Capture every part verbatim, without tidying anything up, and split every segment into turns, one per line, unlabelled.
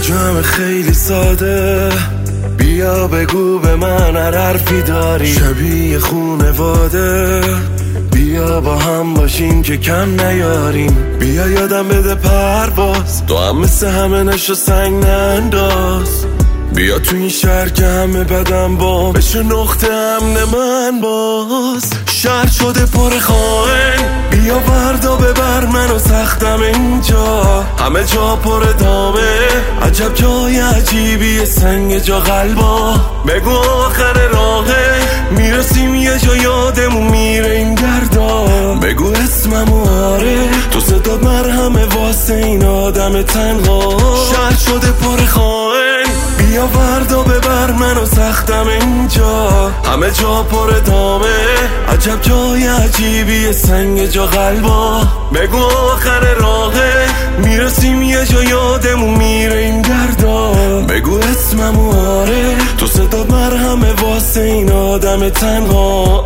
همه خیلی ساده، بیا بگو به من هر حرفی داری، شبیه خونواده، بیا با هم باشیم که کم نیاریم، بیا یادم بده پرواز، تو هم مثل همه نشو سنگ ننداز، بیا تو این شهر که همه بدم با بشه نقطه امن من باز. شهر شده پر خائن، بیا وردا ببر منو سختم اینجا، همه جا پر دامه، عجب جای عجیبیه سنگ جا قلبا، بگو آخر راهه میرسیم یه جا یادمون میره این دردا، بگو اسممو آره تو صدات مرهمه واسه این آدم تنها. شهر شده پر خائن، بیا وردا ببر منو سختم اینجا، همه جا پر دامه، عجب جای عجیبیه سنگ جا قلبا، بگو آخر راهه میرسیم یه جا یادمون میره این دردا، بگو اسممو آره تو صدات مرهمه واسه این آدم تنها.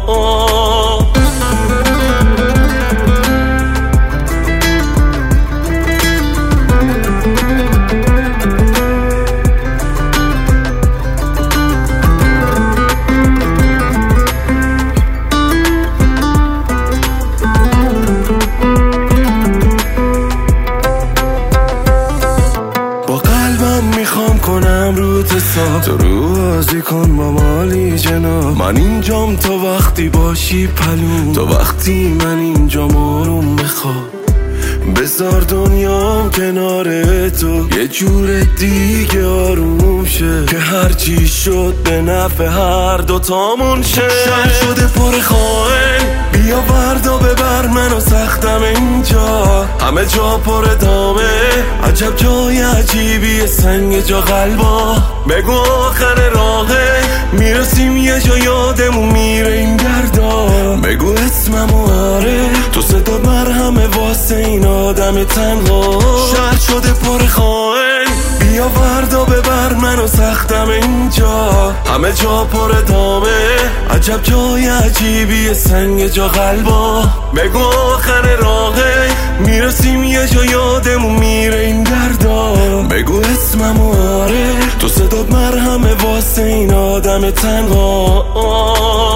میخوام کنم روت حساب، تو رو بازی کن با مالی جناب، من اینجام تا وقتی باشی پلون، تا وقتی من اینجام آروم بخواب، بذار دنیام کنار تو یه جور دیگه آروم شه، که هرچی شد به نفع هر دوتامون شه. شهر شده پر خائن، بیا وردا ببر منو سختم اینجا، همه جا پر دامه، عجب جای عجیبیه سنگ جا قلبا، بگو آخر راهه میرسیم یه جا یادمون میره این دردا، بگو اسممو آره تو صدات مرهمه واسه این آدم تنها. شهر شده پر خائن، بیا وردا ببر منو سختم اینجا، همه جا پر دامه، عجب جای عجیبیه سنگ جا قلبا، بگو آخر راهه میرسیم یه جا یادمون میره این دردا، بگو اسممو آره تو صدات مرهمه واسه این آدم تنها.